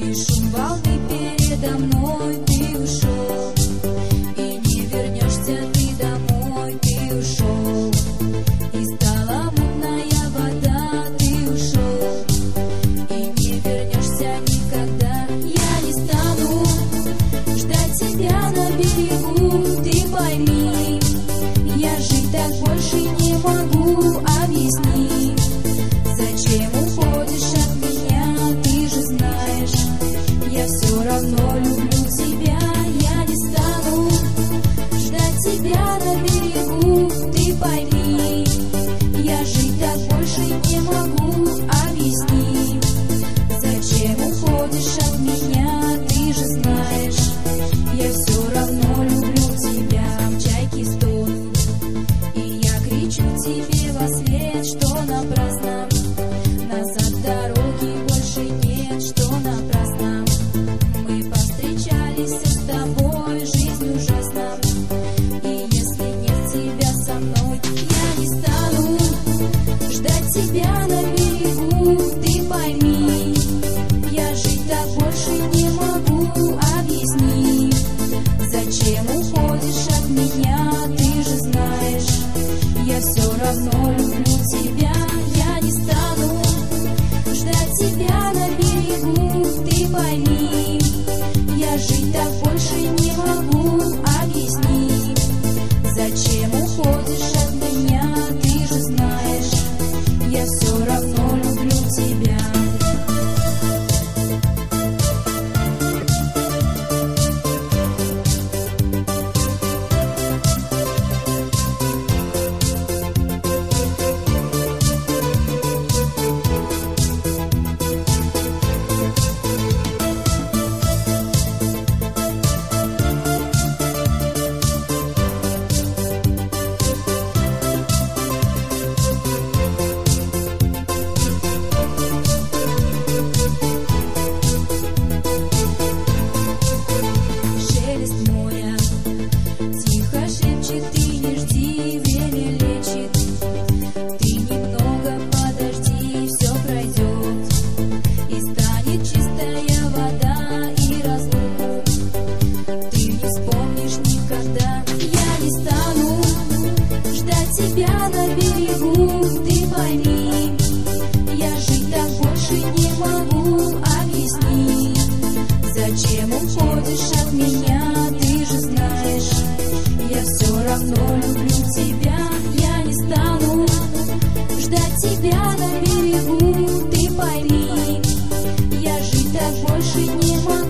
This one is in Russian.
И шум волны передо мной, ты ушел, и не вернешься ты домой, ты ушел. И стала мутная вода, ты ушел, и не вернешься никогда. Я не стану ждать тебя на берегу, ты пойми, я жить так больше не могу. Объясни, зачем уходишь от меня, ты же знаешь, я все равно люблю тебя. Я не стану ждать тебя на берегу, ты пойми, я жить так больше не могу. Объясни, зачем уходишь от меня, ты же знаешь, я все равно люблю тебя. Чайки стонут, и я кричу тебе во след, что напрасно, назад дороги больше нет, что напрасно. Мы повстречались с тобой, жизнь ужасна, и если нет тебя со мной, я не стану ждать тебя на берегу, ты пойми, я жить так больше не могу. Объясни, зачем уходишь от меня, ты же знаешь, я все равно люблю тебя. Я не стану ждать тебя на берегу, ты пойми, я жить так больше не могу. Объясни, зачем уходишь от меня, ты же знаешь, я все равно люблю тебя. Тебя на берегу, ты пойми, я жить так больше не могу. Объясни, зачем уходишь от меня, ты же знаешь, я все равно люблю тебя. Я не стану ждать тебя на берегу, ты пойми, я жить так больше не могу.